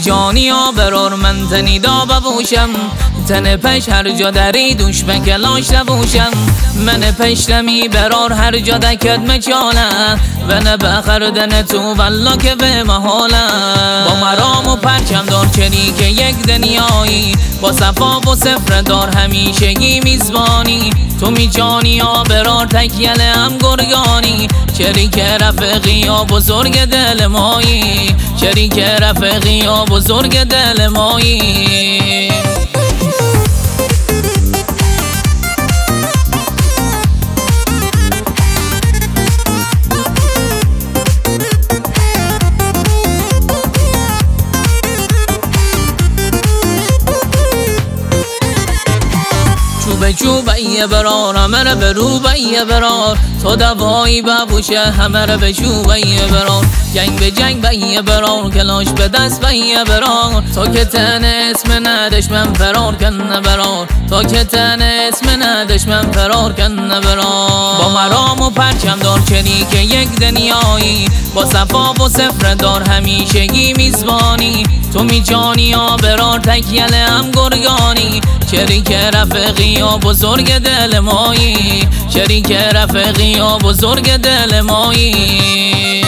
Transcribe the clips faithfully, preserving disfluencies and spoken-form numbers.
جانی ها برار من تنی دا ببوشم تن پش هر جا دری دوش بکلاش نبوشم من پشتمی برار هر جا دکت مچاله و نه بخردن تو والله که به محاله با مرام و پرچم دار چنی که یک دنیایی با صفا و صفر دار همیشگی میزبانی تو می جانی ها برار تکیل هم گرگانی شریک رفقی یا بزرگ دل مایی شریک رفقی یا بزرگ دل مایی چوب چوب ای برار همه رو به روب ای برار تو دوایی ببوشه همه رو به چوب ای برار جنگ به جنگ به ای برار کلاش به دست به ای برار تو که تن اسم ندش من فرار کن برار تو که تن اسم ندش من فرار کن برار با مرام و پرچم دار چنی که یک دنیایی با صفا و صفر دار همیشگی میزبانی تو می جانی ها برار تکیل هم گرگانی شریک رفقی یا بزرگ دل مایی شریک رفقی یا بزرگ دل مایی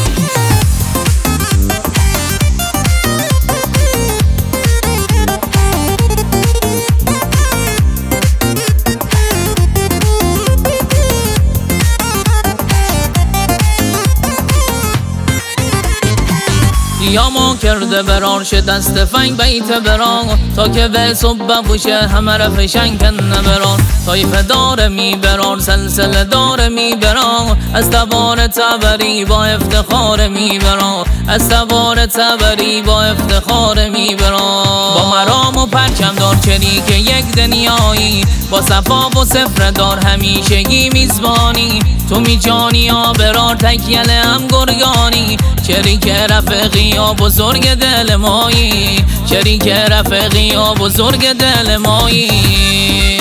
یا ما کرده برار شه دست فنگ بیت برار تا که به صبح بوشه همه را فشنگ کنه برار طایفه داره می برار سلسله داره می برار از تبار تبری با افتخار می برار از تبار تبری با افتخار می برار با مرام و پرچم دار چنی که یک دنیایی با صفا و صفر دار همیشگی میزبانی تو می جانی ها برار تکیل هم گرگانی شریک رفقی یا بزرگ دل مایی شریک رفقی یا بزرگ دل مایی